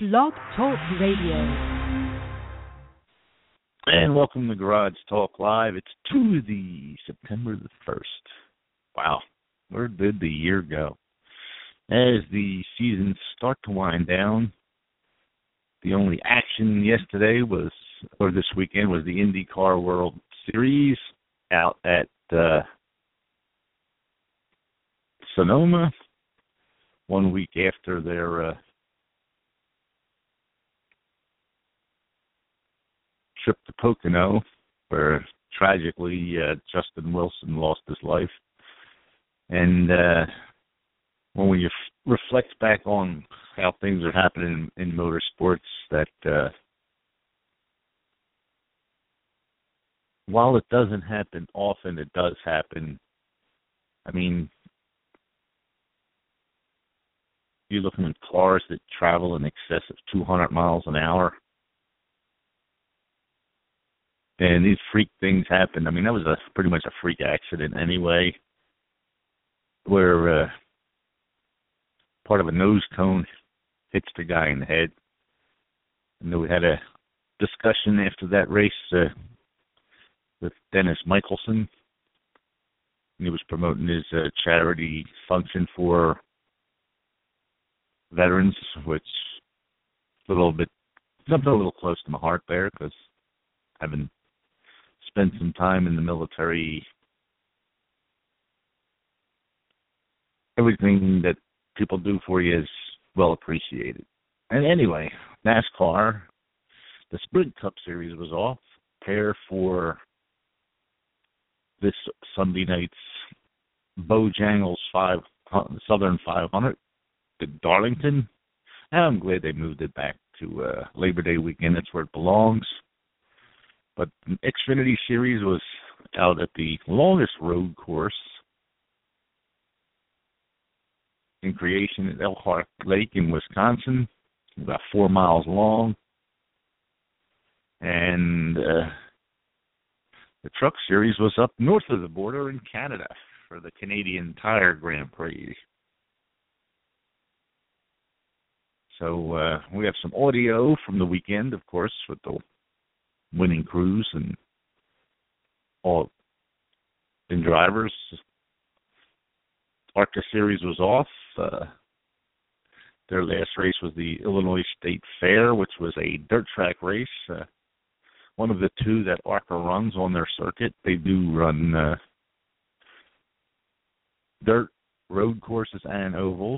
Blog Talk Radio. And welcome to Garage Talk Live. It's Tuesday, September the 1st. Wow, where did the year go? As the seasons start to wind down, the only action yesterday this weekend was the IndyCar World Series out at Sonoma, 1 week after their trip to Pocono, where tragically Justin Wilson lost his life. And when we reflect back on how things are happening in motorsports, that while it doesn't happen often, it does happen. I mean, you're looking at cars that travel in excess of 200 miles an hour. And these freak things happen. I mean, that was pretty much a freak accident anyway, where part of a nose cone hits the guy in the head. And then we had a discussion after that race with Dennis Michelson. And he was promoting his charity function for veterans, which something a little close to my heart there, because I've been spent some time in the military. Everything that people do for you is well appreciated. And anyway, NASCAR, the Sprint Cup Series was off. Prepare for this Sunday night's Bojangles Southern 500 at Darlington. And I'm glad they moved it back to Labor Day weekend. That's where it belongs. But the Xfinity Series was out at the longest road course in creation at Elkhart Lake in Wisconsin, about 4 miles long. And the Truck Series was up north of the border in Canada for the Canadian Tire Grand Prix. So we have some audio from the weekend, of course, with the winning crews and all in drivers. ARCA Series was off. Their last race was the Illinois State Fair, which was a dirt track race. One of the two that ARCA runs on their circuit. They do run dirt road courses and ovals.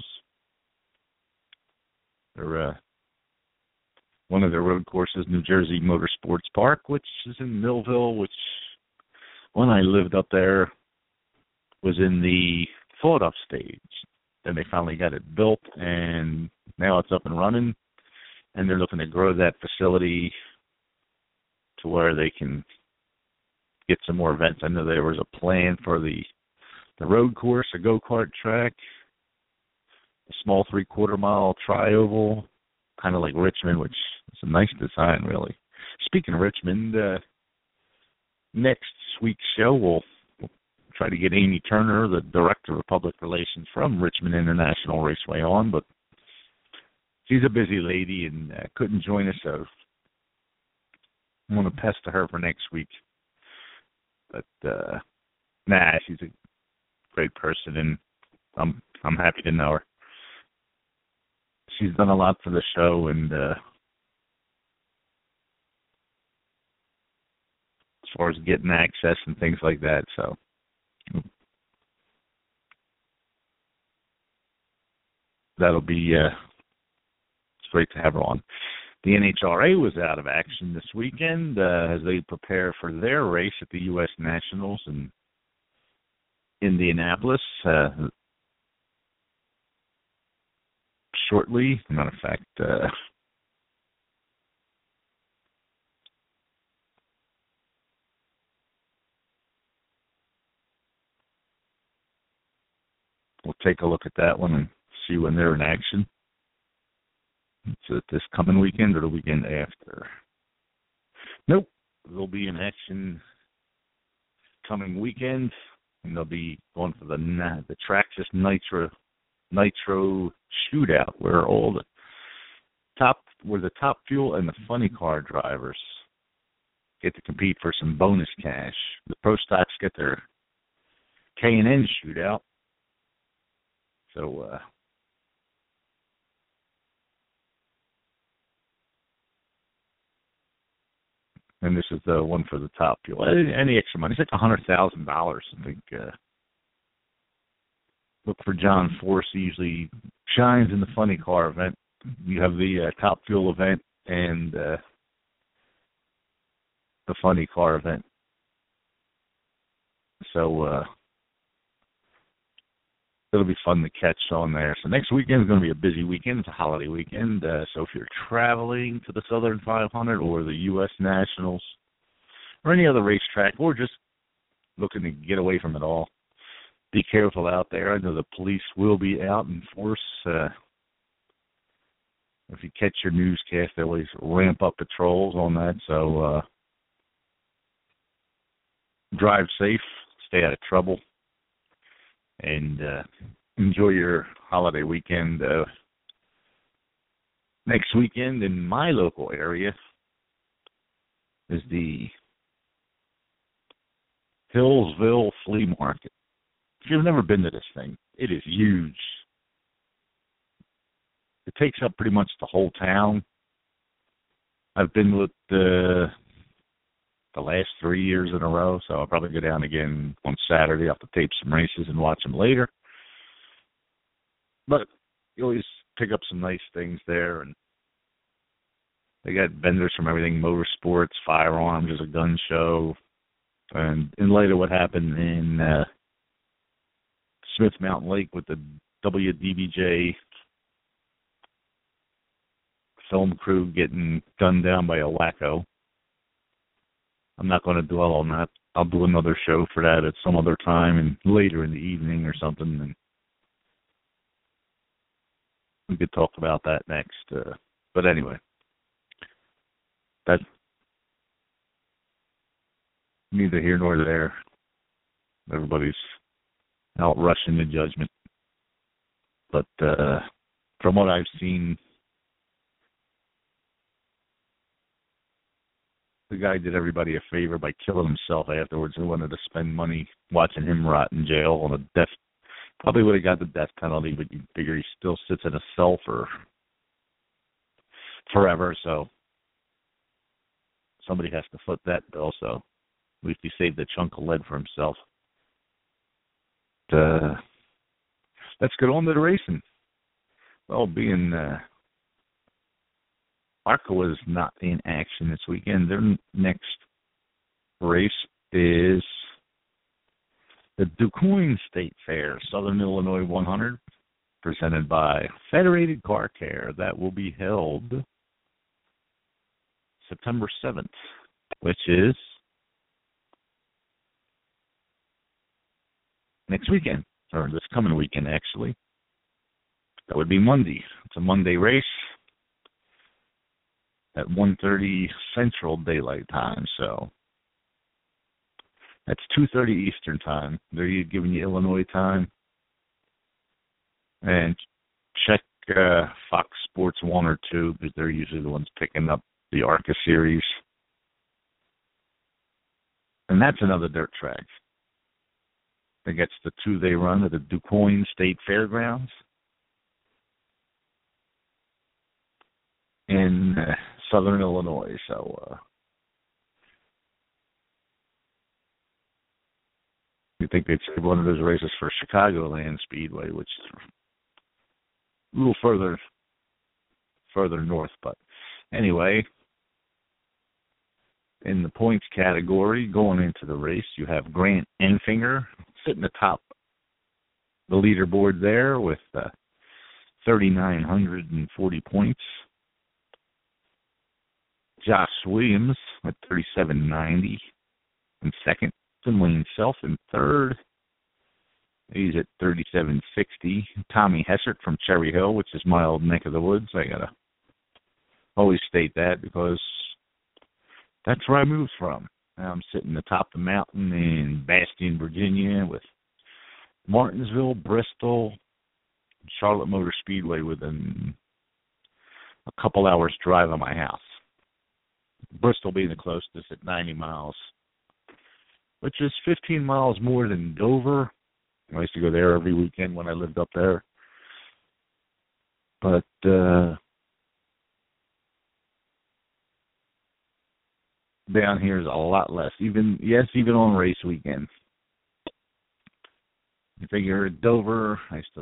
They're one of their road courses, New Jersey Motorsports Park, which is in Millville, which when I lived up there was in the thought-up stage. Then they finally got it built, and now it's up and running, and they're looking to grow that facility to where they can get some more events. I know there was a plan for the road course, a go-kart track, a small 3/4-mile tri-oval, kind of like Richmond, which is a nice design, really. Speaking of Richmond, next week's show, we'll try to get Amy Turner, the Director of Public Relations from Richmond International Raceway, on, but she's a busy lady and couldn't join us, so I'm going to pester her for next week. But, she's a great person, and I'm happy to know her. She's done a lot for the show, and as far as getting access and things like that, so that'll be it's great to have her on. The NHRA was out of action this weekend as they prepare for their race at the U.S. Nationals in Indianapolis. Shortly, matter of fact, we'll take a look at that one and see when they're in action. It's this coming weekend or the weekend after? Nope, they'll be in action coming weekend, and they'll be going for the Traxxas Nitro Shootout, where all the top where the Top Fuel and the Funny Car drivers get to compete for some bonus cash. The Pro Stocks get their K&N shootout. So, and this is the one for the Top Fuel. Any extra money? It's like $100,000, I think. Look for John Force. He usually shines in the Funny Car event. You have the Top Fuel event and the Funny Car event. So it'll be fun to catch on there. So next weekend is going to be a busy weekend. It's a holiday weekend. So if you're traveling to the Southern 500 or the U.S. Nationals or any other racetrack or just looking to get away from it all, be careful out there. I know the police will be out in force. If you catch your newscast, they always ramp up patrols on that. So drive safe, stay out of trouble, and enjoy your holiday weekend. Next weekend in my local area is the Hillsville Flea Market. If you've never been to this thing, it is huge. It takes up pretty much the whole town. I've been with the last 3 years in a row, so I'll probably go down again on Saturday. I'll have to tape some races and watch them later. But you always pick up some nice things there, and they got vendors from everything: motorsports, firearms, there's a gun show, and in light of what happened in Smith Mountain Lake with the WDBJ film crew getting gunned down by a wacko, I'm not going to dwell on that. I'll do another show for that at some other time and later in the evening or something, and we could talk about that next. But anyway, that's neither here nor there. Everybody's out rushing to judgment. But from what I've seen, the guy did everybody a favor by killing himself afterwards. Who wanted to spend money watching him rot in jail on a death. Probably would have got the death penalty, but you figure he still sits in a cell for forever. So somebody has to foot that bill. So at least he saved a chunk of lead for himself. Let's get on to the racing. Well, being ARCA is not in action this weekend. Their next race is the DuQuoin State Fair, Southern Illinois 100, presented by Federated Car Care. That will be held September 7th, which is next weekend, or this coming weekend, actually. That would be Monday. It's a Monday race at 1:30 Central Daylight Time, so that's 2:30 Eastern Time. They're giving you Illinois time. And check Fox Sports 1 or 2, because they're usually the ones picking up the ARCA series. And that's another dirt track. I think that's the two they run at the DuQuoin State Fairgrounds in Southern Illinois. So you think they'd save one of those races for Chicagoland Speedway, which is a little further north. But anyway, in the points category, going into the race, you have Grant Enfinger sitting atop the leaderboard there with 3,940 points. Josh Williams at 3,790 in second. Wayne Self in third. He's at 3,760. Tommy Hessert from Cherry Hill, which is my old neck of the woods. I gotta always state that because that's where I moved from. Now I'm sitting atop the mountain in Bastion, Virginia, with Martinsville, Bristol, Charlotte Motor Speedway within a couple hours drive of my house. Bristol being the closest at 90 miles, which is 15 miles more than Dover. I used to go there every weekend when I lived up there. But down here is a lot less, even on race weekend. You figure at Dover, I used to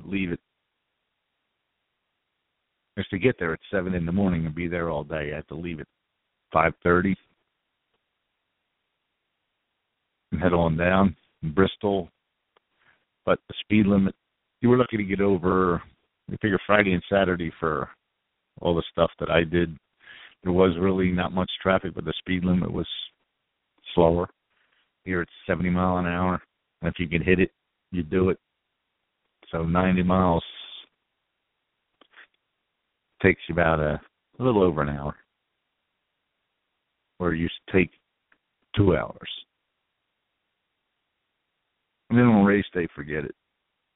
get there at 7 in the morning and be there all day. I had to leave at 5:30 and head on down in Bristol. But the speed limit, you were lucky to get over, I figure Friday and Saturday for all the stuff that I did. There was really not much traffic, but the speed limit was slower. Here it's 70 mile an hour. And if you can hit it, you do it. So 90 miles takes you about a little over an hour, where it used to take 2 hours. And then on race day, forget it.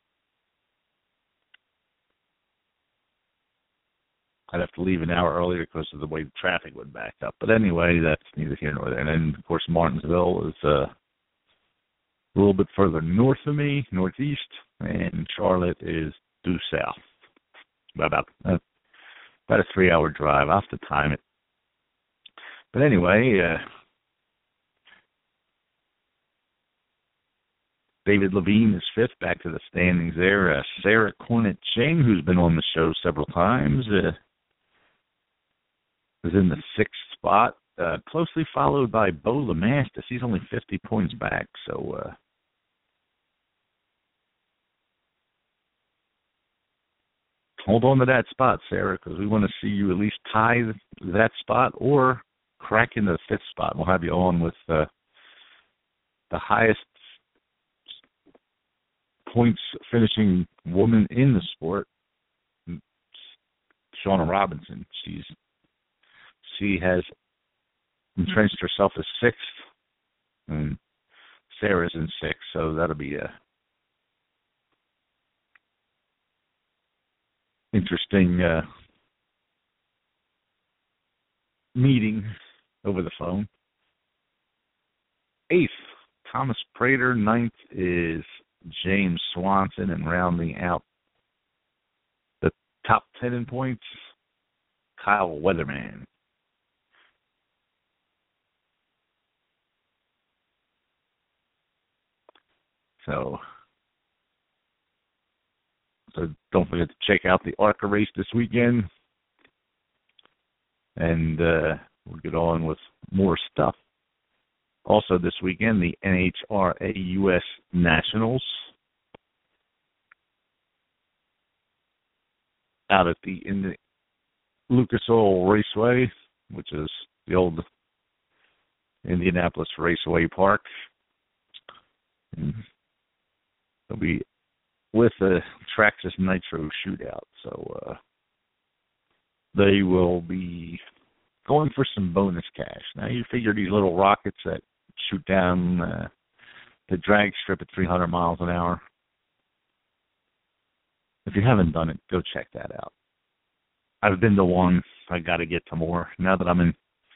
I'd have to leave an hour earlier because of the way the traffic would back up. But anyway, that's neither here nor there. And then, of course, Martinsville is a little bit further north of me, northeast, and Charlotte is due south. About a 3-hour drive. I'll have to time it. But anyway, David Levine is fifth, back to the standings there. Sarah Cornett Ching, who's been on the show several times, is in the sixth spot, closely followed by Bo LeMastus. He's only 50 points back, so hold on to that spot, Sarah, because we want to see you at least tie that spot or crack into the fifth spot. We'll have you on with the highest points finishing woman in the sport, Shauna Robinson. She has entrenched herself as sixth, and Sarah's in sixth, so that'll be a interesting meeting over the phone. Eighth, Thomas Prater. Ninth is James Swanson, and rounding out the top 10 in points, Kyle Weatherman. So don't forget to check out the ARCA race this weekend, and we'll get on with more stuff. Also this weekend, the NHRA U.S. Nationals out at in the Lucas Oil Raceway, which is the old Indianapolis Raceway Park. And they'll be with the Traxxas Nitro Shootout, so they will be going for some bonus cash. Now, you figure these little rockets that shoot down the drag strip at 300 miles an hour. If you haven't done it, go check that out. I've been to one. I got to get to more. Now that I'm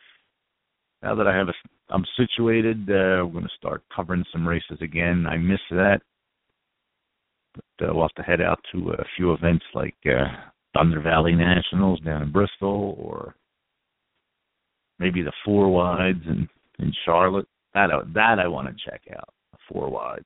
situated, we're going to start covering some races again. I miss that. But we'll have to head out to a few events like Thunder Valley Nationals down in Bristol, or maybe the Four Wides in Charlotte. That I want to check out, the Four Wides.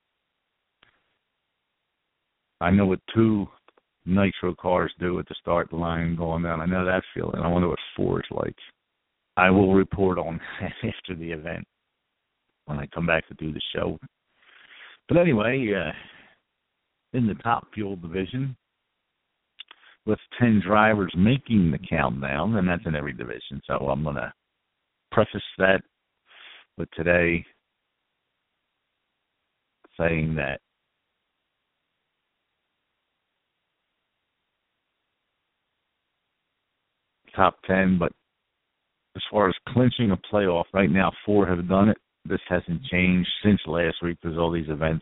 I know what 2 nitro cars do at the start line going down. I know that feeling. I wonder what 4 is like. I will report on that after the event when I come back to do the show. But anyway, in the top fuel division, with 10 drivers making the countdown, and that's in every division. So I'm going to preface that with today saying that top 10, but as far as clinching a playoff, right now 4 have done it. This hasn't changed since last week because all these events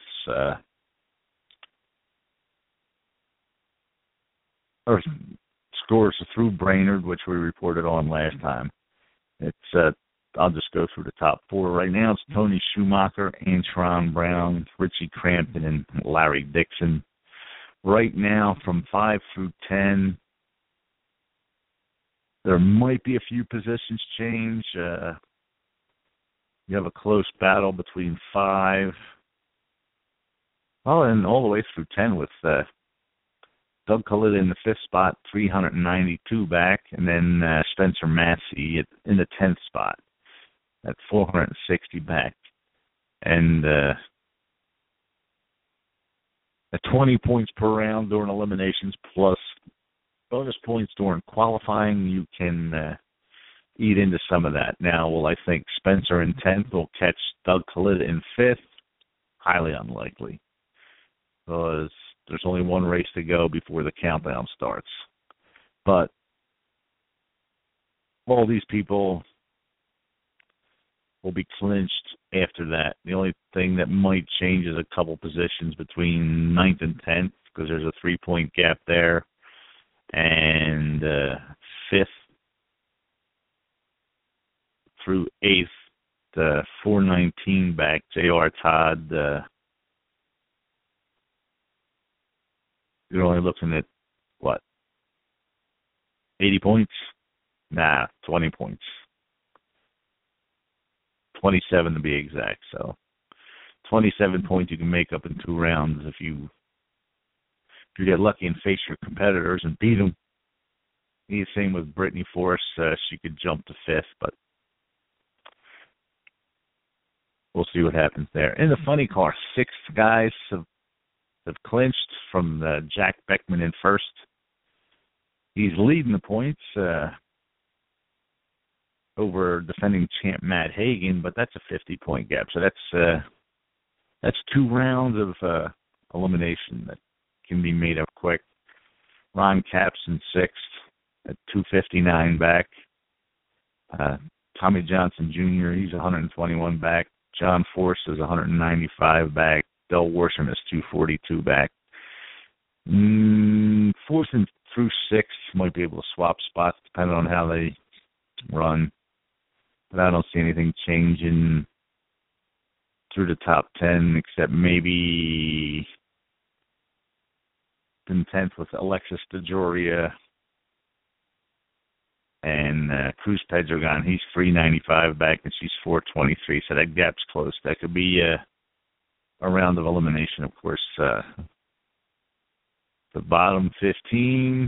scores through Brainerd, which we reported on last time. It's I'll just go through the top 4 right now. It's Tony Schumacher, Antron Brown, Richie Crampton, and Larry Dixon. Right now, from 5 through 10, there might be a few positions change. You have a close battle between 5, and all the way through 10 with Doug Kalitta in the 5th spot, 392 back, and then Spencer Massey in the 10th spot at 460 back. And at 20 points per round during eliminations plus bonus points during qualifying, you can eat into some of that. Now, will I think Spencer in 10th will catch Doug Kalitta in 5th? Highly unlikely, because there's only one race to go before the countdown starts. But all these people will be clinched after that. The only thing that might change is a couple positions between 9th and 10th, because there's a 3-point gap there, and 5th through 8th, the 419 back, J.R. Todd. You're only looking at, 80 points? Nah, 20 points. 27 to be exact. So 27 points you can make up in 2 rounds if you get lucky and face your competitors and beat them. The same with Brittany Force. She could jump to 5th, but we'll see what happens there. In the funny car, 6 guys have clinched from Jack Beckman in 1st. He's leading the points over defending champ Matt Hagan, but that's a 50-point gap. So that's 2 rounds of elimination that can be made up quick. Ron Capps in 6th at 259 back. Tommy Johnson Jr., he's 121 back. John Force is 195 back. Del Worsham is 242 back. 4th and through 6th might be able to swap spots depending on how they run. But I don't see anything changing through the top 10 except maybe in 10th with Alexis DeJoria and Cruz Pedregon. He's 395 back and she's 423, so that gap's close. That could be a round of elimination, of course. The bottom 15,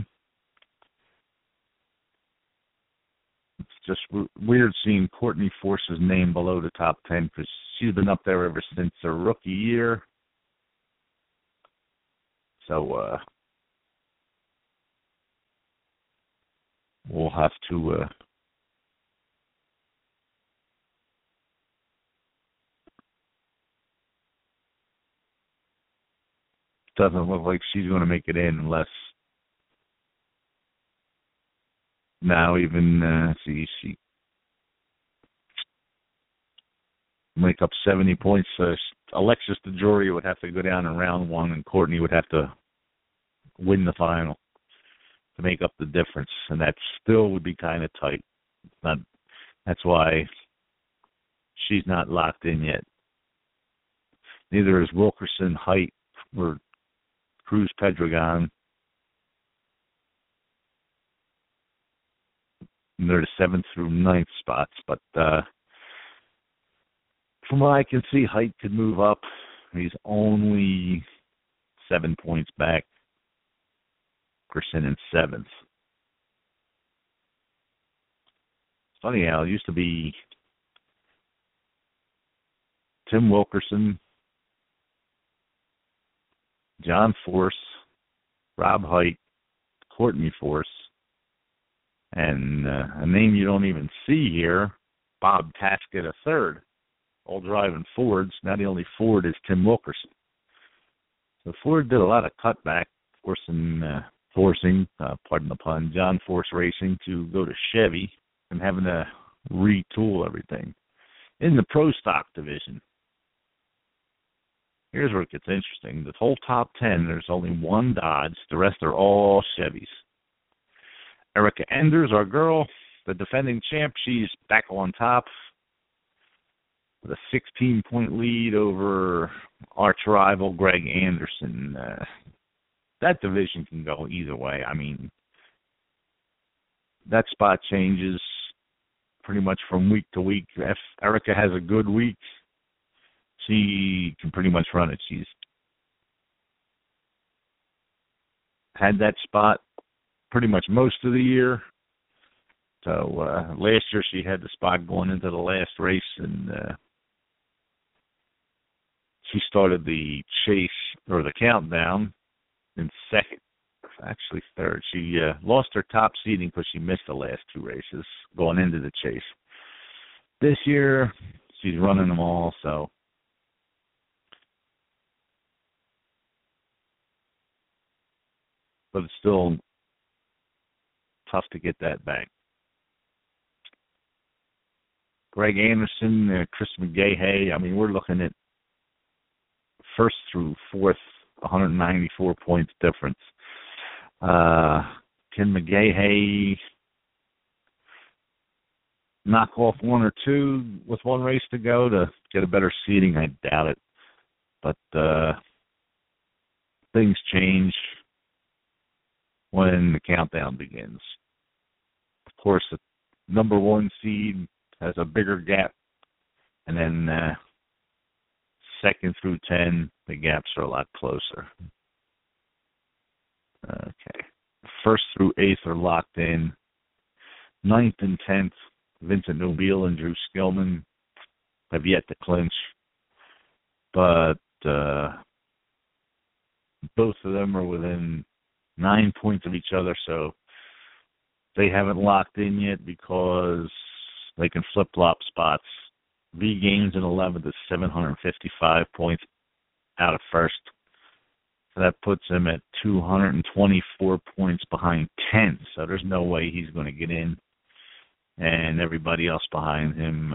it's just weird seeing Courtney Force's name below the top 10 because she's been up there ever since her rookie year. So we'll have to doesn't look like she's going to make it in unless now even she make up 70 points. Alexis DeJoria would have to go down in round 1 and Courtney would have to win the final to make up the difference, and that still would be kind of tight. That's why she's not locked in yet. Neither is Wilkerson, Height, or Cruz Pedregon. And they're the 7th through 9th spots, but from what I can see, Height could move up. He's only 7 points back. Wilkerson in 7th. It's funny how it used to be Tim Wilkerson, John Force, Rob Height, Courtney Force, and a name you don't even see here, Bob Taskett III, all driving Fords. Now the only Ford is Tim Wilkerson. So Ford did a lot of cutback, forcing, pardon the pun, John Force Racing to go to Chevy and having to retool everything. In the Pro Stock division, here's where it gets interesting. The whole top 10, there's only one Dodge. The rest are all Chevys. Erica Enders, our girl, the defending champ, she's back on top with a 16-point lead over arch rival Greg Anderson. That division can go either way. I mean, that spot changes pretty much from week to week. If Erica has a good week, she can pretty much run it. She's had that spot pretty much most of the year. So last year she had the spot going into the last race, and she started the chase or the countdown in second, actually third. She lost her top seeding because she missed the last two races going into the chase. This year she's running them all, so but it's still tough to get that back. Greg Anderson, Chris McGahey, I mean, we're looking at first through fourth, 194 points difference. Can McGahey knock off one or two with one race to go to get a better seeding? I doubt it. But things change when the countdown begins. Of course, the number one seed has a bigger gap, and then second through 10, the gaps are a lot closer. Okay. First through eighth are locked in. Ninth and 10th, Vincent Nubile and Drew Skillman have yet to clinch. But both of them are within 9 points of each other, so they haven't locked in yet because they can flip-flop spots. V Gaines in 11th is 755 points out of first. So that puts him at 224 points behind 10. So there's no way he's going to get in. And everybody else behind him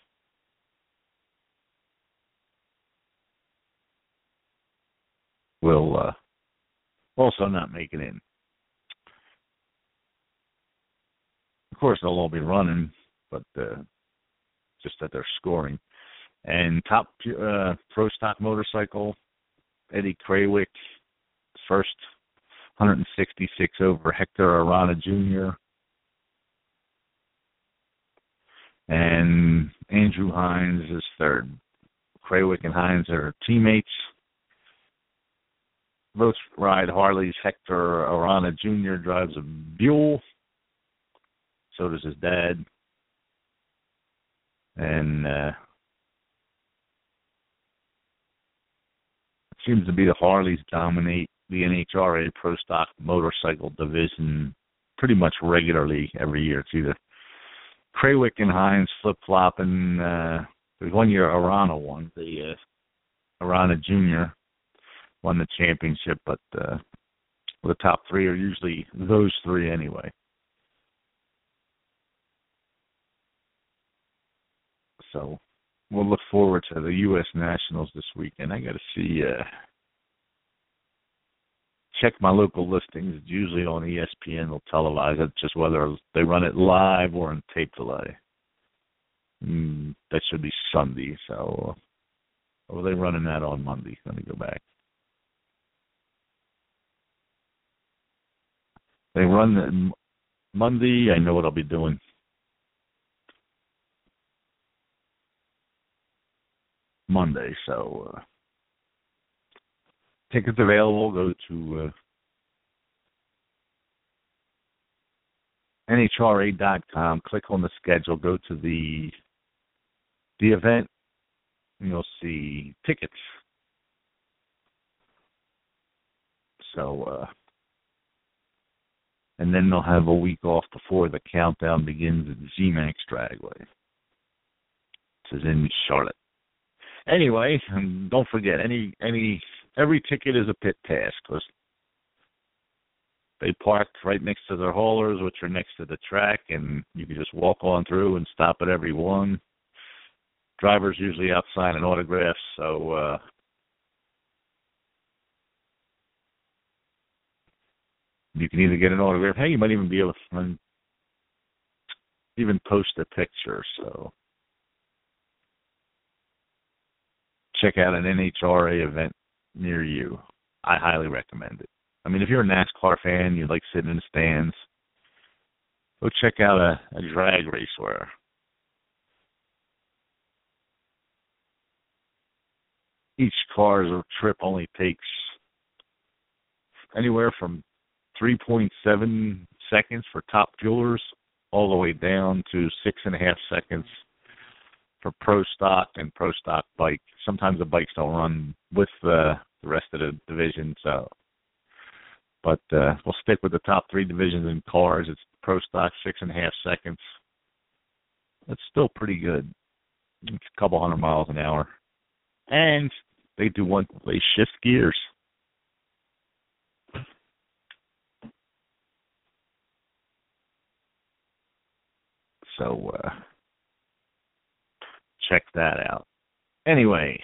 will also not make it in. Of course, they'll all be running, but just that they're scoring. And top pro stock motorcycle, Eddie Krawiec, first, 166 over Hector Arana Jr. And Andrew Hines is third. Krawiec and Hines are teammates. Both ride Harleys. Hector Arana Jr. drives a Buell. So does his dad. And it seems to be the Harleys dominate the NHRA Pro Stock Motorcycle Division pretty much regularly every year. It's either Krawiec and Hines flip-flopping. There's one year Arana won. The Arana Jr. won the championship, but the top three are usually those three anyway. So we'll look forward to the U.S. Nationals this weekend. I got to see, check my local listings. It's usually on ESPN. They'll televise it, just whether they run it live or in tape delay. That should be Sunday. So, or are they running that on Monday? Let me go back. They run it Monday. I know what I'll be doing. Monday, so tickets available. Go to NHRA.com, click on the schedule, go to the event, and you'll see tickets. So, and then they'll have a week off before the countdown begins at ZMAX Dragway. This is in Charlotte. Anyway, don't forget, every ticket is a pit pass because they park right next to their haulers, which are next to the track, and you can just walk on through and stop at every one. Drivers usually out signing autographs, so You can either get an autograph. Hey, you might even be able to even post a picture. So check out an NHRA event near you. I highly recommend it. I mean, if you're a NASCAR fan, you like sitting in the stands, go check out a drag race where each car's trip only takes anywhere from 3.7 seconds for top fuelers all the way down to 6.5 seconds for pro stock and pro stock bike. Sometimes the bikes don't run with the rest of the division, so. But we'll stick with the top three divisions in cars. It's pro stock, 6.5 seconds. That's still pretty good. It's a couple 100 miles an hour. And they shift gears. So check that out. Anyway,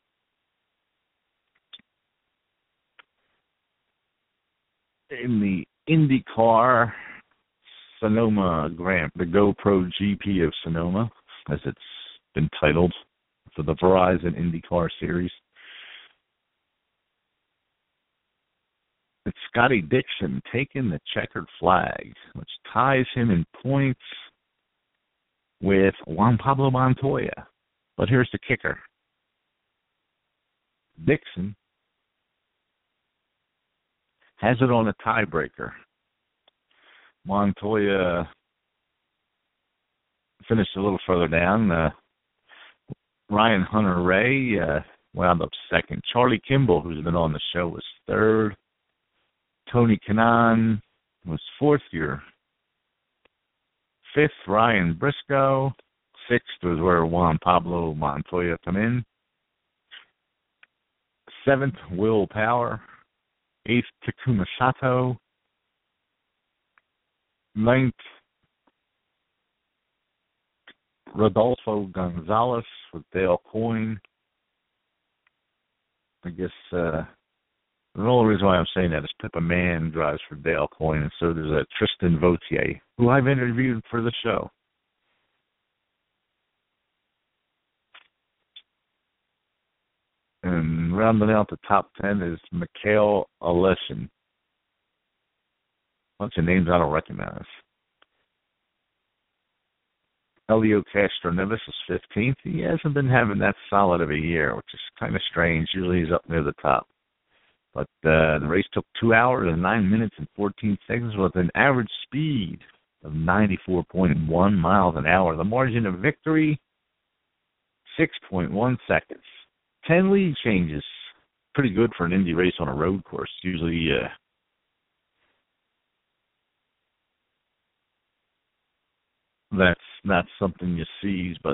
in the IndyCar Sonoma the GoPro GP of Sonoma, as it's been titled, for the Verizon IndyCar Series, it's Scotty Dixon taking the checkered flag, which ties him in points with Juan Pablo Montoya. But here's the kicker. Dixon has it on a tiebreaker. Montoya finished a little further down. Ryan Hunter-Reay wound up second. Charlie Kimball, who's been on the show, was third. Tony Kanaan was fourth year. Fifth, Ryan Briscoe. Sixth was where Juan Pablo Montoya come in. Seventh, Will Power. Eighth, Takuma Sato. Ninth, Rodolfo Gonzalez with Dale Coyne. I guess the only reason why I'm saying that is Pippa Mann drives for Dale Coyne, and so there's Tristan Vautier, who I've interviewed for the show. And rounding out the top 10 is Mikhail Aleshin. Bunch of names I don't recognize. Elio Castroneves is 15th. He hasn't been having that solid of a year, which is kind of strange. Usually he's up near the top. But the race took 2 hours and 9 minutes and 14 seconds with an average speed of 94.1 miles an hour. The margin of victory, 6.1 seconds. 10 lead changes. Pretty good for an Indy race on a road course. Usually that's not something you see, but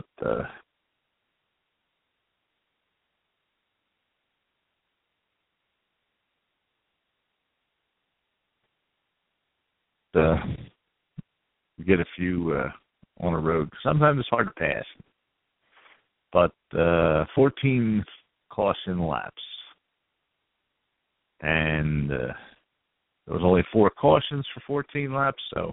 you get a few on a road. Sometimes it's hard to pass. But 14 caution laps. And there was only 4 cautions for 14 laps, so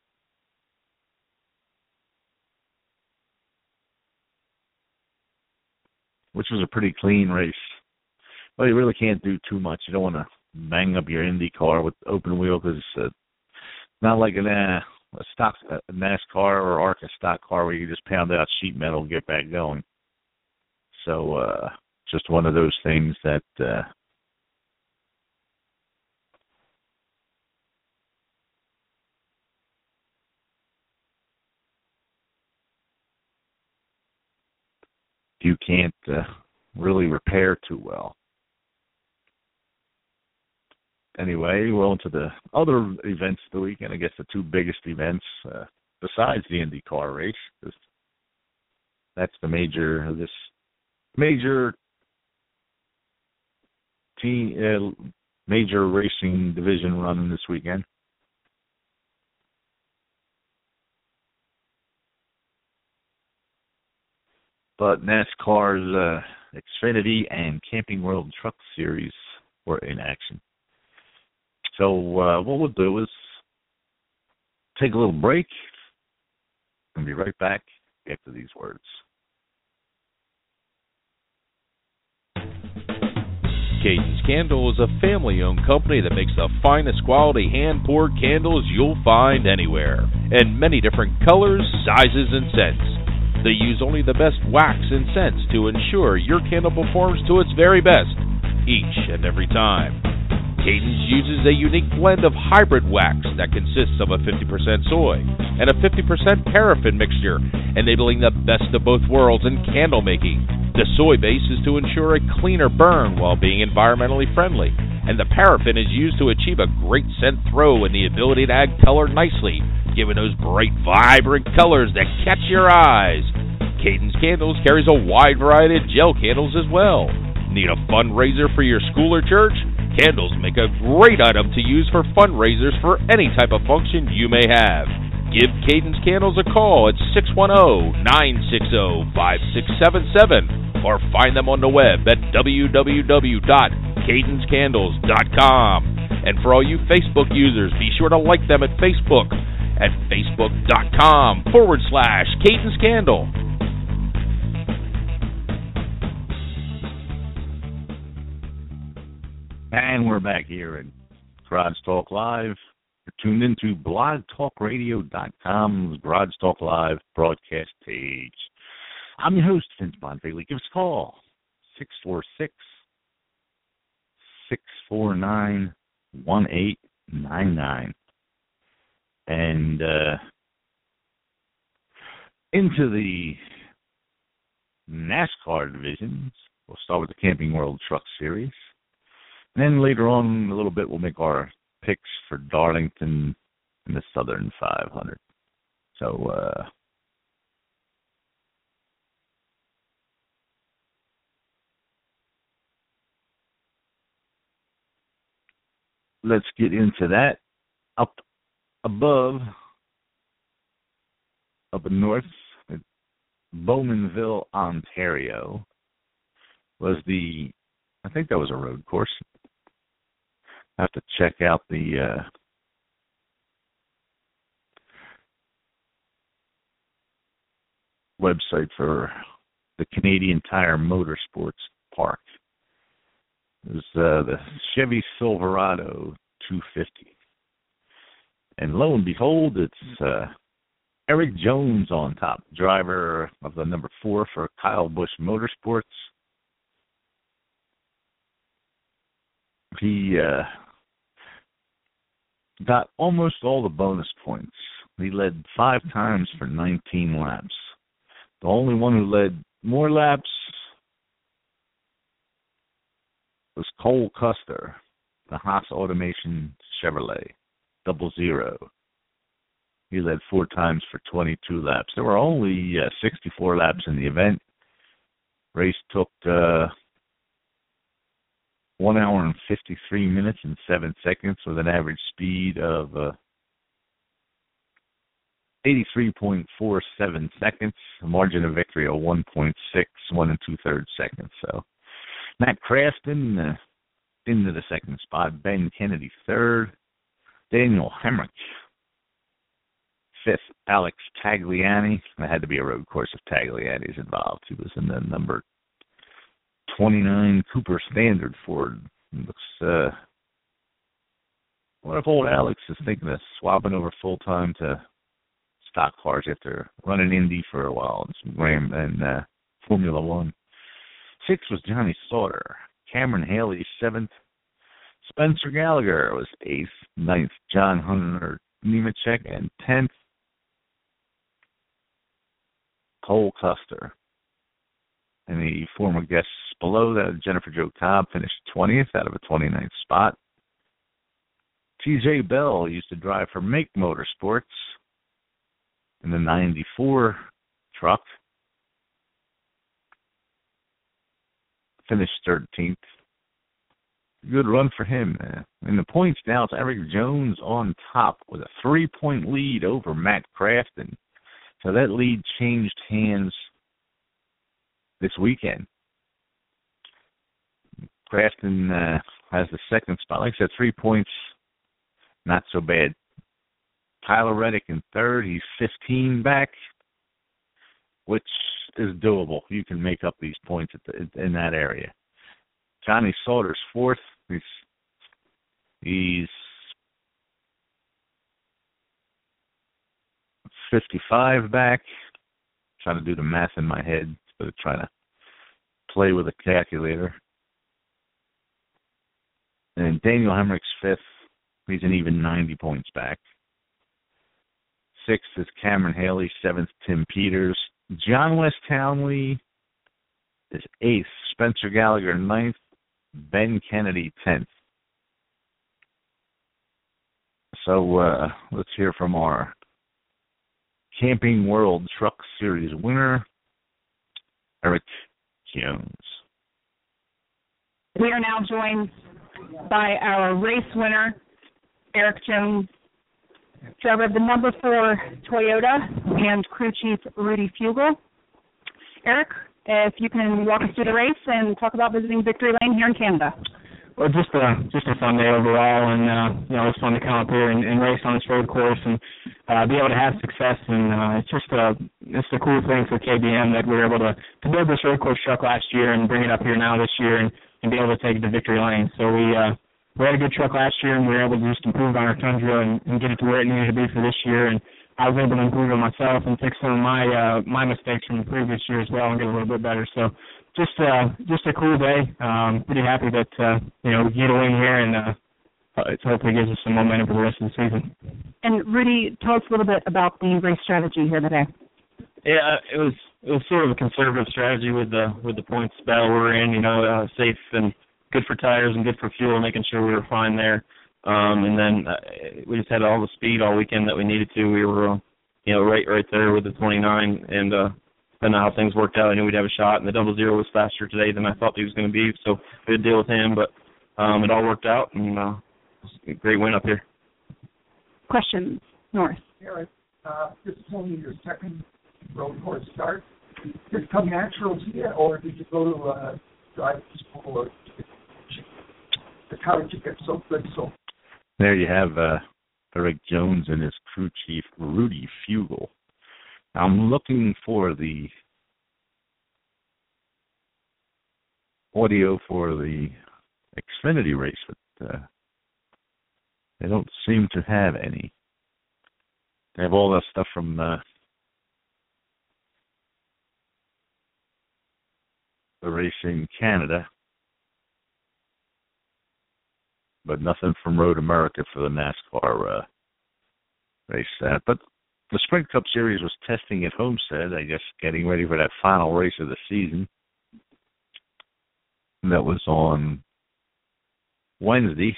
which was a pretty clean race. Well, you really can't do too much. You don't want to bang up your Indy car with open wheel because it's not like a stock a NASCAR or ARCA stock car where you just pound out sheet metal and get back going. So just one of those things that you can't really repair too well. Anyway, well, into the other events of the weekend, I guess the two biggest events besides the IndyCar race, that's the major major racing division running this weekend. But NASCAR's Xfinity and Camping World Truck Series were in action. So what we'll do is take a little break and be right back after these words. Cadence Candle is a family-owned company that makes the finest quality hand-poured candles you'll find anywhere, in many different colors, sizes, and scents. They use only the best wax and scents to ensure your candle performs to its very best, each and every time. Cadence uses a unique blend of hybrid wax that consists of a 50% soy and a 50% paraffin mixture, enabling the best of both worlds in candle making. The soy base is to ensure a cleaner burn while being environmentally friendly, and the paraffin is used to achieve a great scent throw and the ability to add color nicely, giving those bright, vibrant colors that catch your eyes. Cadence Candles carries a wide variety of gel candles as well. Need a fundraiser for your school or church? Candles make a great item to use for fundraisers for any type of function you may have. Give Cadence Candles a call at 610-960-5677 or find them on the web at www.cadencecandles.com. And for all you Facebook users, be sure to like them at Facebook at facebook.com/Cadence Candle. And we're back here at Garage Talk Live. You're tuned into blogtalkradio.com's Garage Talk Live broadcast page. I'm your host, Vince Bonfigley. Give us a call, 646-649-1899. And into the NASCAR divisions, we'll start with the Camping World Truck Series. And then later on, a little bit, we'll make our picks for Darlington and the Southern 500. So, let's get into that. Up above, up in north, at Bowmanville, Ontario, was I think that was a road course. I have to check out the website for the Canadian Tire Motorsports Park. It was the Chevy Silverado 250. And lo and behold, it's Eric Jones on top, driver of the number 4 for Kyle Busch Motorsports. He got almost all the bonus points. He led 5 times for 19 laps. The only one who led more laps was Cole Custer, the Haas Automation Chevrolet 00. He led 4 times for 22 laps. There were only 64 laps in the event. Race took 1 hour and 53 minutes and 7 seconds with an average speed of 83.47 seconds, a margin of victory of 1.6, 1 2/3 seconds. So Matt Crafton into the second spot, Ben Kennedy third, Daniel Hemrick fifth, Alex Tagliani. That had to be a road course if Tagliani's involved. He was in the number 29 Cooper Standard Ford. Looks, what if old Alex is thinking of swapping over full-time to stock cars after running Indy for a while and Formula One? 6th was Johnny Sauter. Cameron Haley 7th. Spencer Gallagher was 8th. 9th, John Hunter Nemechek. And 10th, Cole Custer. And the former guests below that, Jennifer Jo Cobb finished 20th out of a 29th spot. T.J. Bell used to drive for Make Motorsports in the 94 truck. Finished 13th. Good run for him. In the points now, it's Eric Jones on top with a 3-point lead over Matt Crafton. So that lead changed hands this weekend. Crafton has the second spot. Like I said, 3 points not so bad. Tyler Reddick in third. He's 15 back, which is doable. You can make up these points in that area. Johnny Sauter's fourth. He's 55 back. Trying to do the math in my head instead of trying to play with a calculator. And Daniel Hemrick's fifth. He's an even 90 points back. Sixth is Cameron Haley. Seventh, Tim Peters. John West Townley is eighth. Spencer Gallagher ninth. Ben Kennedy 10th. So let's hear from our Camping World Truck Series winner, Eric Jones. We are now joined by our race winner, Eric Jones, driver of the number 4 Toyota, and crew chief Rudy Fugle. Eric, if you can walk us through the race and talk about visiting Victory Lane here in Canada. Well, just a fun day overall, and it's fun to come up here and race on this road course and be able to have success. And it's a cool thing for KBM that we were able to build this road course truck last year and bring it up here now this year and be able to take it to Victory Lane. So we had a good truck last year, and we were able to just improve on our Tundra and get it to where it needed to be for this year. And I was able to improve it myself and fix some of my mistakes from the previous year as well and get a little bit better. So just a cool day. Pretty happy that we get a win here, and it hopefully gives us some momentum for the rest of the season. And Rudy, tell us a little bit about the race strategy here today. Yeah, it was sort of a conservative strategy with the points battle we're in. Safe and good for tires and good for fuel, making sure we were fine there. And then we just had all the speed all weekend that we needed to. We were, right there with the 29, and depending on how things worked out, I knew we'd have a shot. And the 00 was faster today than I thought he was going to be, so we had to deal with him. But it all worked out, and it was a great win up here. Questions, Norris? Eric, this is only your second road course start. Did it come natural to you, or did you go to drive school, or how did you get so good? So there you have Eric Jones and his crew chief, Rudy Fugle. I'm looking for the audio for the Xfinity race, but they don't seem to have any. They have all that stuff from the race in Canada, but nothing from Road America for the NASCAR race. But the Sprint Cup Series was testing at Homestead, I guess, getting ready for that final race of the season. And that was on Wednesday.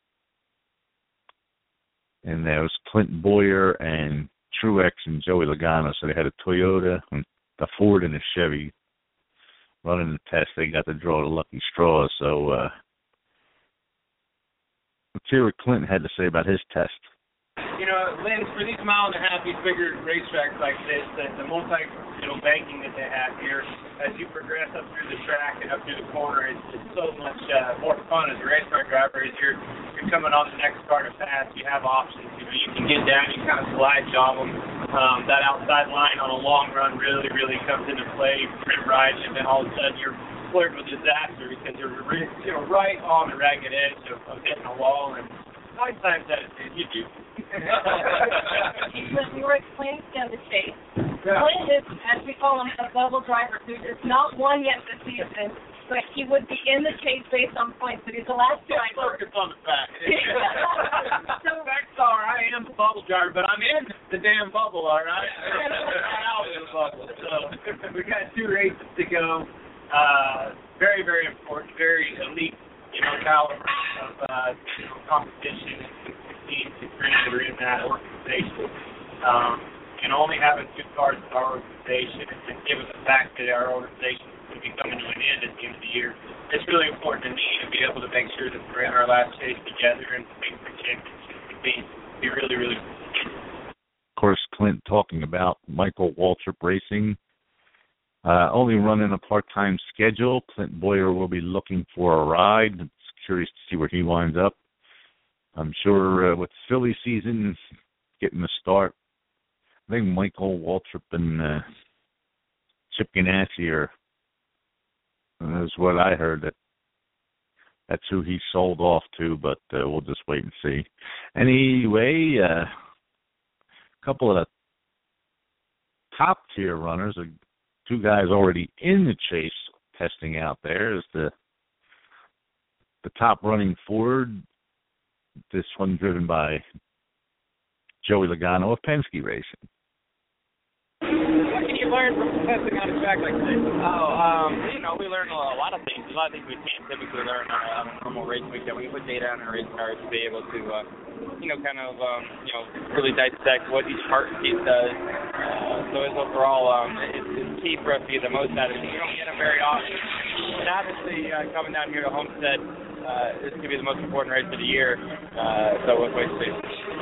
And there was Clint Boyer and Truex and Joey Logano. So they had a Toyota, a Ford, and a Chevy running the test. They got to draw the lucky straw. So let's hear what Clint had to say about his test. Lynn, for these mile-and-a-half, these bigger racetracks like this, the banking that they have here, as you progress up through the track and up through the corner, it's so much more fun as a racetrack driver. As you're coming on the next car to pass, you have options. You can get down, you kind of slide job them. That outside line on a long run really, really comes into play. Sprint right, and then all of a sudden you're flirt with disaster because you're right on the ragged edge of hitting a wall, and 9 times out of 10 you do. When we were explaining to the chase, Clint is, as we call him, a double driver who is not won yet this season, but he would be in the chase based on points. But he's the last driver. Focus on the fact. So facts are, I am a bubble driver, but I'm in the damn bubble, all right? I'm out of the bubble. So we got 2 races to go. Very, very important, very elite, caliber of competition and teams that are in that organization. And only having 2 cars in our organization, and given the fact that our organization is going to be coming to an end at the end of the year, it's really important to me to be able to make sure that we're in our last chase together and make the championship would be really, really important. Of course, Clint talking about Michael Waltrip Racing. Only running a part-time schedule. Clint Boyer will be looking for a ride. It's curious to see where he winds up. I'm sure with silly season getting a start, I think Michael Waltrip and Chip Ganassi is what I heard, that's who he sold off to, but we'll just wait and see. Anyway, a couple of the top-tier runners, two guys already in the chase testing out there, is the top running Ford, this one driven by Joey Logano of Penske Racing. What can you learn from testing on a track like this? We learn a lot of things. A lot of things we can't typically learn on a normal race weekend. We put data on our race cars to be able to, really dissect what each part and piece does. So it's overall, it's key for us to get the most out of it. We don't get them very often. And obviously, coming down here to Homestead, this could be the most important race of the year. So we'll wait to see.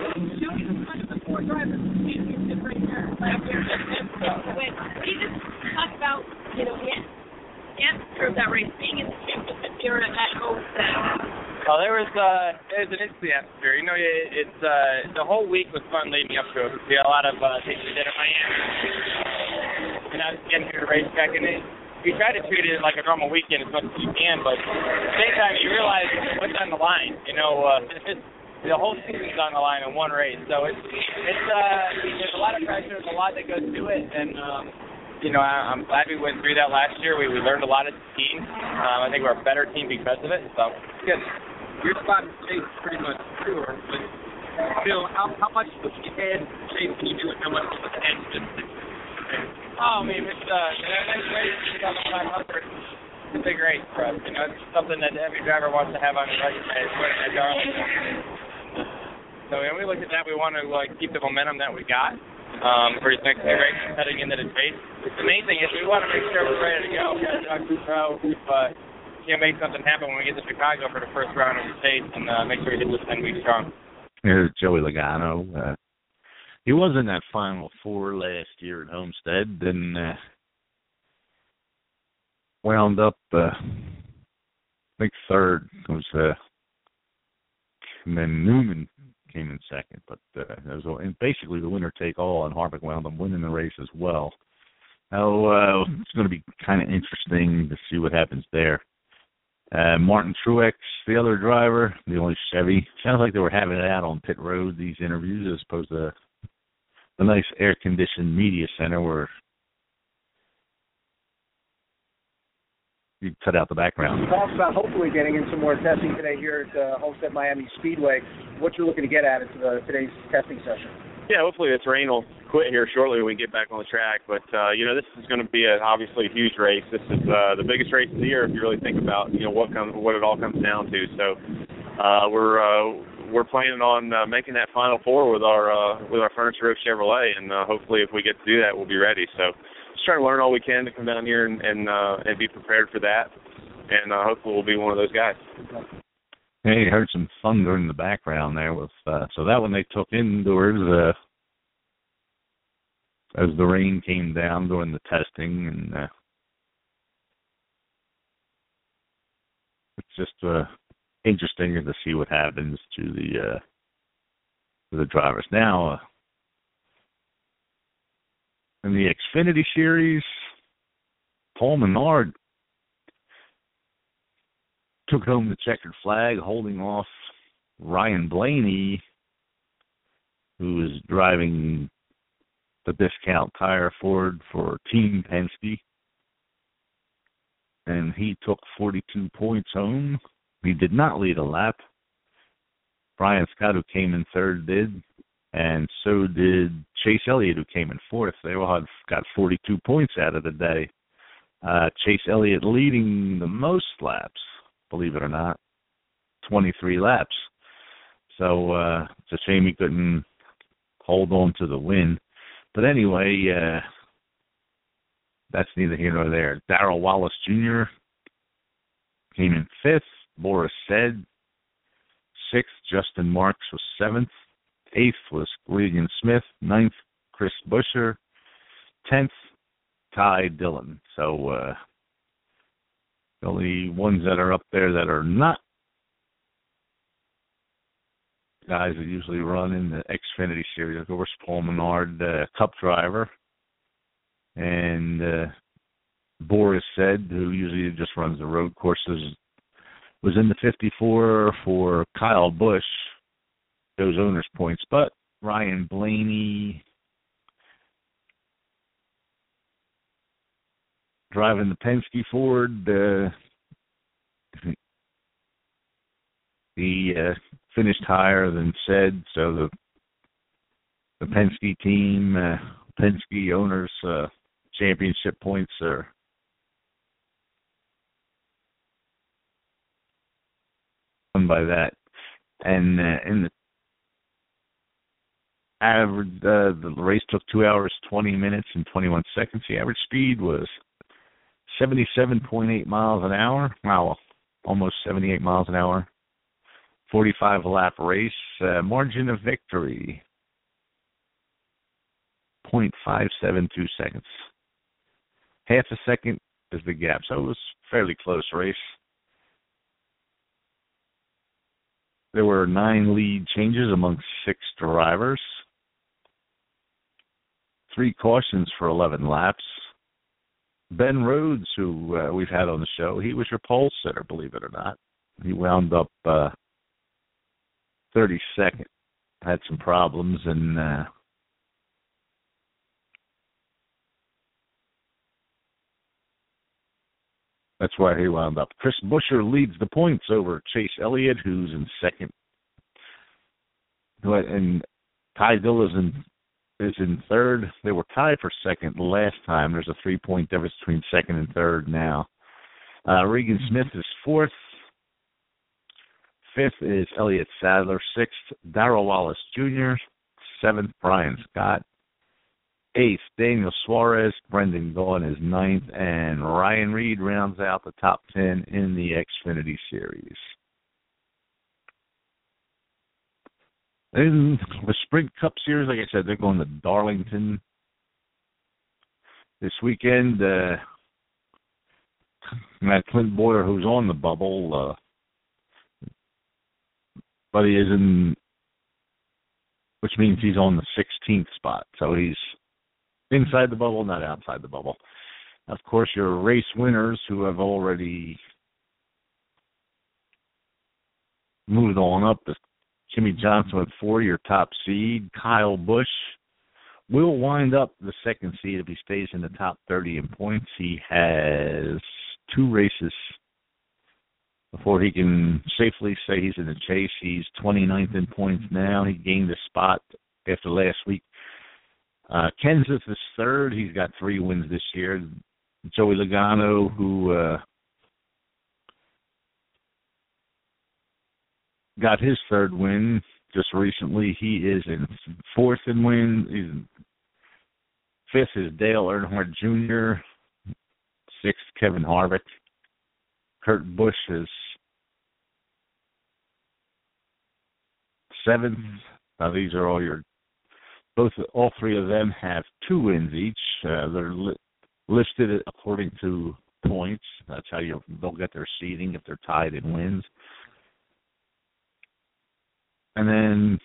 He just talked about, the atmosphere of that race, being in the championship era at Homestead. Well, there was an instant atmosphere. It's the whole week was fun leading up to it. We had a lot of things we did in Miami, and I was getting to the racetrack, and we try to treat it like a normal weekend as much as you can, but at the same time you realize what's on the line. The whole season's on the line in one race, so it's there's a lot of pressure, there's a lot that goes to it, and I'm glad we went through that last year. We learned a lot as a team. I think we're a better team because of it, so it's good. Your spot in chase is pretty much sure, but how much of the head chase can you do and how much of the head just Oh, I mean, it's next race, 2,500. It's a big race for us. It's something that every driver wants to have on his resume. It's winning at Darlington. So when we look at that, we want to keep the momentum that we got for these next two races heading into the chase. The main thing is we want to make sure we're ready to go. We've make something happen when we get to Chicago for the first round of the chase and make sure we hit this 10 weeks strong. Here's Joey Logano. He was in that Final Four last year at Homestead, and wound up, I think, third. And then Newman came in second. But and basically the winner-take-all, and Harvick wound up winning the race as well. Now, it's going to be kind of interesting to see what happens there. Martin Truex, the other driver, the only Chevy. Sounds like they were having it out on pit road, these interviews, as opposed to the nice air-conditioned media center where you cut out the background. Talks about hopefully getting in some more testing today here at Homestead Miami Speedway. What you're looking to get at into today's testing session? Yeah, hopefully this rain will quit here shortly when we get back on the track. But, this is going to be obviously a huge race. This is the biggest race of the year if you really think about, what it all comes down to. So we're planning on making that Final Four with our Furniture Row Chevrolet, and hopefully if we get to do that, we'll be ready. So just trying to learn all we can to come down here and be prepared for that, and hopefully we'll be one of those guys. Hey, you heard some thunder in the background there with so that one they took indoors as the rain came down during the testing, and it's just interesting to see what happens to the drivers. Now, in the Xfinity Series, Paul Menard took home the checkered flag, holding off Ryan Blaney, who was driving the Discount Tire Ford for Team Penske. And he took 42 points home. He did not lead a lap. Brian Scott, who came in third, did. And so did Chase Elliott, who came in fourth. They all got 42 points out of the day. Chase Elliott leading the most laps, believe it or not, 23 laps. So it's a shame he couldn't hold on to the win. But anyway, that's neither here nor there. Darrell Wallace Jr. came in fifth. Boris Said sixth. Justin Marks was seventh. Eighth was Regan Smith. Ninth, Chris Buescher. 10th, Ty Dillon. So the only ones that are up there that are not guys that usually run in the Xfinity Series. Of course, Paul Menard, Cup driver, and Boris Said, who usually just runs the road courses, was in the 54 for Kyle Busch, those owners' points. But Ryan Blaney, driving the Penske Ford, he finished higher than Said, so the Penske team, Penske owners' championship points are won by that. And in the average, the race took 2 hours, 20 minutes, and 21 seconds. The average speed was 77.8 miles an hour. Wow, almost 78 miles an hour. 45 lap race. Margin of victory, 0.572 seconds. Half a second is the gap. So it was a fairly close race. There were 9 lead changes among 6 drivers. 3 cautions for 11 laps. Ben Rhodes, who we've had on the show, he was your pole sitter, believe it or not. He wound up 32nd. Had some problems, and that's why he wound up. Chris Buescher leads the points over Chase Elliott, who's in second. And Ty Dillon is in third. They were tied for second last time. There's a 3-point difference between second and third now. Regan Smith is fourth. Fifth is Elliott Sadler. Sixth, Darrell Wallace Jr. Seventh, Brian Scott. Eighth, Daniel Suarez. Brendan Gaughan is ninth. And Ryan Reed rounds out the top 10 in the Xfinity Series. In the Sprint Cup Series, like I said, they're going to Darlington this weekend. Matt Clint Boyer, who's on the bubble, but he is in, which means he's on the 16th spot. So he's inside the bubble, not outside the bubble. Of course, your race winners who have already moved on up. Jimmy Johnson with 4, your top seed. Kyle Busch will wind up the second seed if he stays in the top 30 in points. He has 2 races before he can safely say he's in the chase. He's 29th in points now. He gained a spot after last week. Kenseth is third. He's got 3 wins this year. Joey Logano, who got his 3rd win just recently, he is in 4th in wins. 5th is Dale Earnhardt Jr. 6th, Kevin Harvick. Kurt Busch is 7th. Now these are all 3 of them have 2 wins each. They're listed according to points. That's how they'll get their seeding if they're tied in wins. And then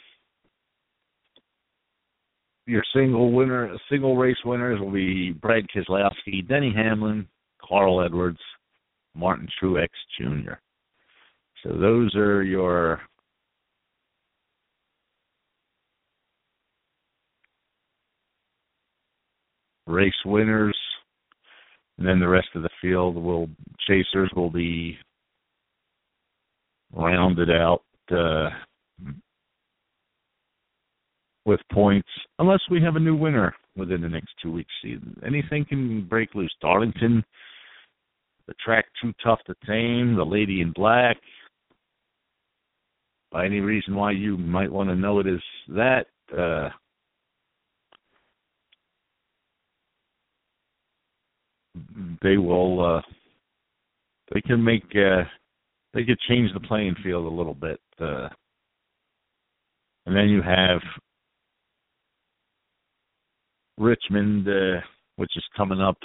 your single race winners will be Brad Keselowski, Denny Hamlin, Carl Edwards, Martin Truex Jr. So those are your race winners. And then the rest of the field chasers will be rounded out with points, unless we have a new winner within the next 2 weeks. Anything can break loose. Darlington, the track too tough to tame, the Lady in Black. By any reason why you might want to know it is that, they could change the playing field a little bit. And then you have Richmond, which is coming up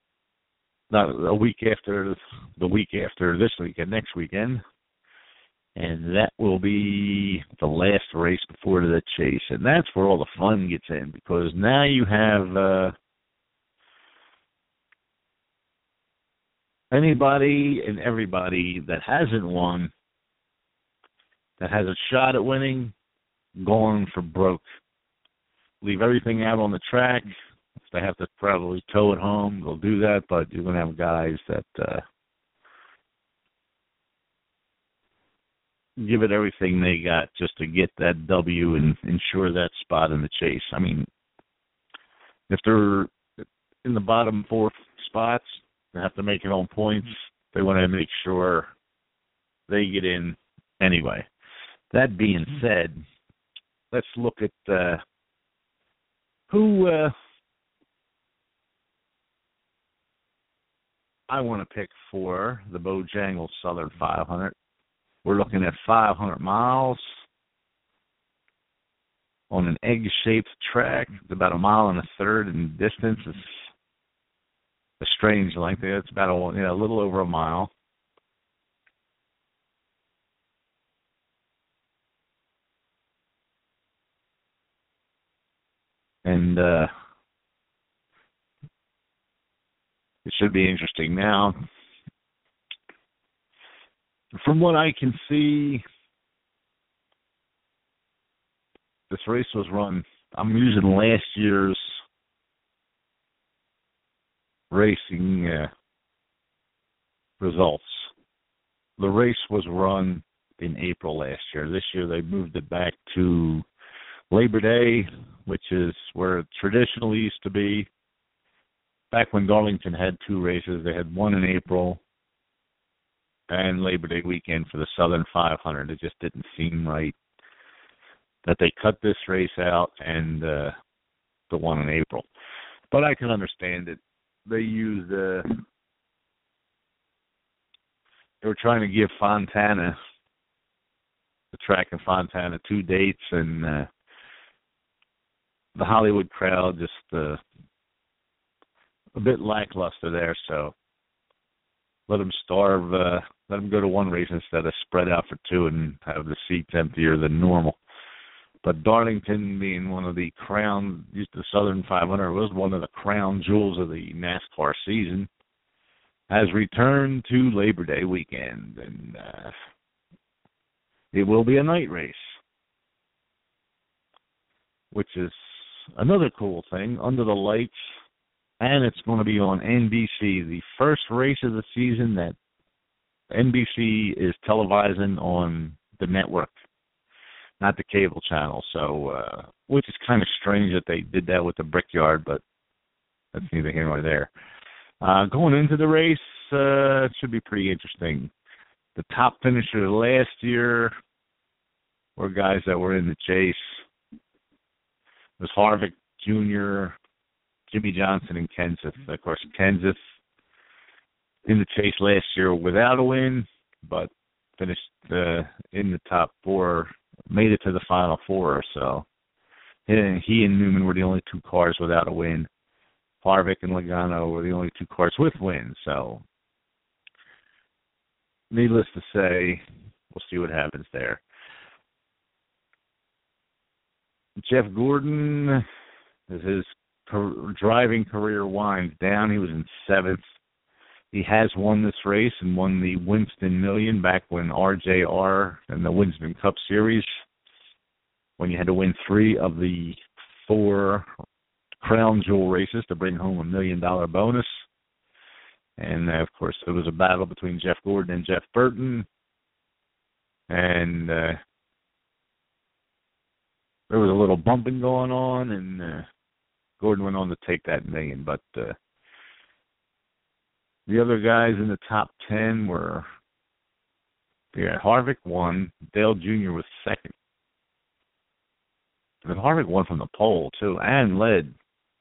not a week after the week after this weekend, next weekend. And that will be the last race before the Chase. And that's where all the fun gets in, because now you have anybody and everybody that hasn't won, that has a shot at winning, going for broke. Leave everything out on the track. If they have to probably tow it home, they'll do that, but you're going to have guys that give it everything they got just to get that W and ensure that spot in the Chase. I mean, if they're in the bottom 4 spots, they have to make it on points. They want to make sure they get in anyway. That being said, let's look at who I want to pick for the Bojangles Southern 500. We're looking at 500 miles on an egg-shaped track. It's about 1.33 miles in distance. It's a strange length. It's about a little over a mile. And it should be interesting. Now, from what I can see, this race was run, I'm using last year's racing results. The race was run in April last year. This year they moved it back to Labor Day, which is where it traditionally used to be. Back when Darlington had 2 races, they had one in April and Labor Day weekend for the Southern 500. It just didn't seem right that they cut this race out and the one in April. But I can understand it. They used they were trying to give Fontana, the track in Fontana, 2 dates, and the Hollywood crowd just a bit lackluster there, so let them starve, let them go to 1 race instead of spread out for 2 and have the seats emptier than normal. But Darlington, being one of the the Southern 500 was one of the crown jewels of the NASCAR season, has returned to Labor Day weekend, and it will be a night race, which is another cool thing, under the lights, and it's going to be on NBC, the first race of the season that NBC is televising on the network, not the cable channel. So, which is kind of strange that they did that with the Brickyard, but that's neither here nor there. Going into the race, it should be pretty interesting. The top finishers last year were guys that were in the Chase. It was Harvick Jr., Jimmy Johnson, and Kenseth. Of course, Kenseth in the Chase last year without a win, but finished in the top 4, made it to the final 4 or so. He and Newman were the only 2 cars without a win. Harvick and Logano were the only 2 cars with wins. So, needless to say, we'll see what happens there. Jeff Gordon, as his driving career winds down, he was in 7th. He has won this race and won the Winston Million back when RJR and the Winston Cup Series, when you had to win 3 of the 4 crown jewel races to bring home $1 million bonus. And, of course, it was a battle between Jeff Gordon and Jeff Burton. And there was a little bumping going on, and Gordon went on to take that $1 million. But the other guys in the top 10 were, Harvick won, Dale Jr. was 2nd. And Harvick won from the pole, too, and led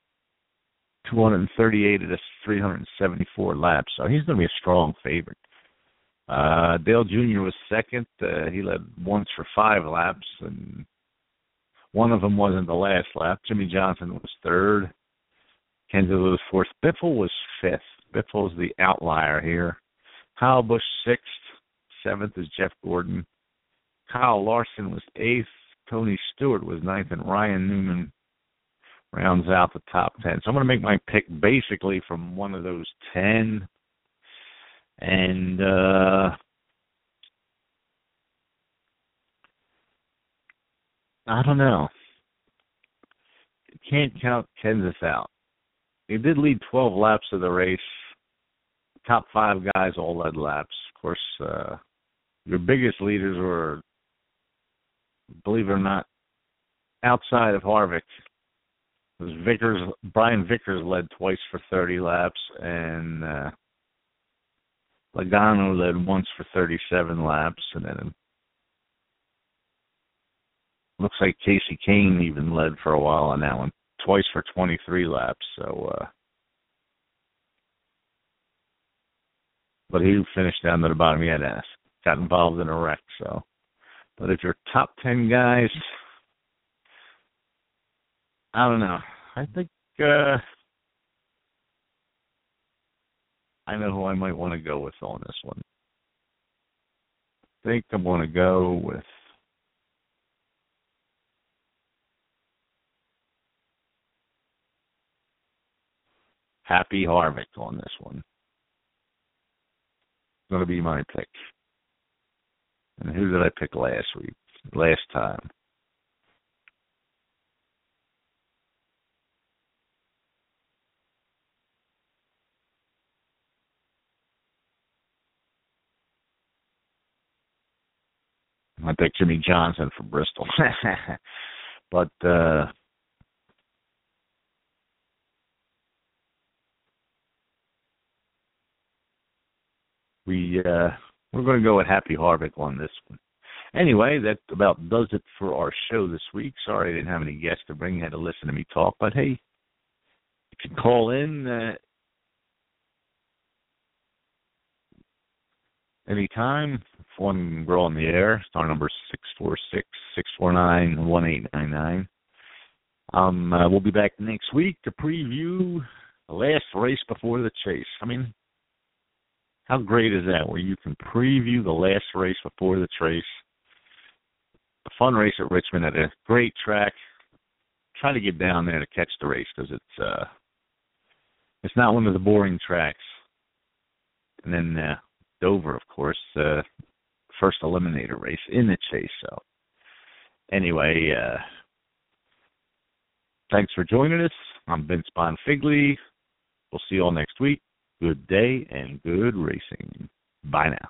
238 of the 374 laps. So he's going to be a strong favorite. Dale Jr. was 2nd. He led once for 5 laps, and one of them wasn't the last lap. Jimmy Johnson was 3rd. Kenseth was 4th. Biffle was 5th. Biffle is the outlier here. Kyle Busch 6th. 7th is Jeff Gordon. Kyle Larson was 8th. Tony Stewart was 9th, and Ryan Newman rounds out the top 10. So I'm going to make my pick basically from one of those 10. And I don't know. You can't count Kenseth out. He did lead 12 laps of the race. Top 5 guys all led laps. Of course, your biggest leaders were, believe it or not, outside of Harvick. It was Vickers. Brian Vickers led twice for 30 laps, and Logano led once for 37 laps, and then it looks like Casey Kane even led for a while on that one, twice for 23 laps. So, but he finished down to the bottom. He had got involved in a wreck. So, but if you're top 10 guys, I don't know. I think I know who I might want to go with on this one. I think I'm going to go with Happy Harvick on this one. It's going to be my pick. And who did I pick last time? I picked Jimmy Johnson for Bristol. But we're going to go with Happy Harvick on this one. Anyway, that about does it for our show this week. Sorry I didn't have any guests to bring. You had to listen to me talk. But, hey, you can call in anytime. If one we're on the air, our number is 646-649-1899. We'll be back next week to preview the last race before the chase. I mean, how great is that, where you can preview the last race before the chase? A fun race at Richmond at a great track. Try to get down there to catch the race because it's not one of the boring tracks. And then Dover, of course, first eliminator race in the chase. So anyway, thanks for joining us. I'm Vince Bonfigley. We'll see you all next week. Good day and good racing. Bye now.